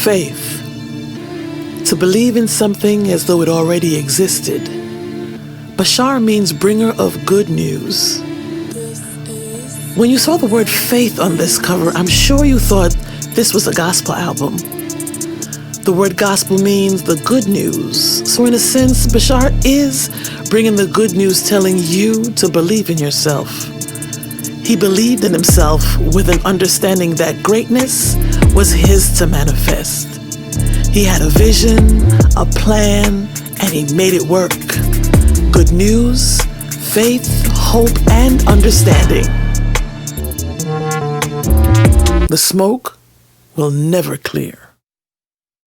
faith. To believe in something as though it already existed. Bashar means bringer of good news. When you saw the word faith on this cover, I'm sure you thought this was a gospel album. The word gospel means the good news. So in a sense, Bashar is bringing the good news, telling you to believe in yourself. He believed in himself with an understanding that greatness was his to manifest. He had a vision, a plan, and he made it work. Good news, faith, hope, and understanding. The smoke will never clear.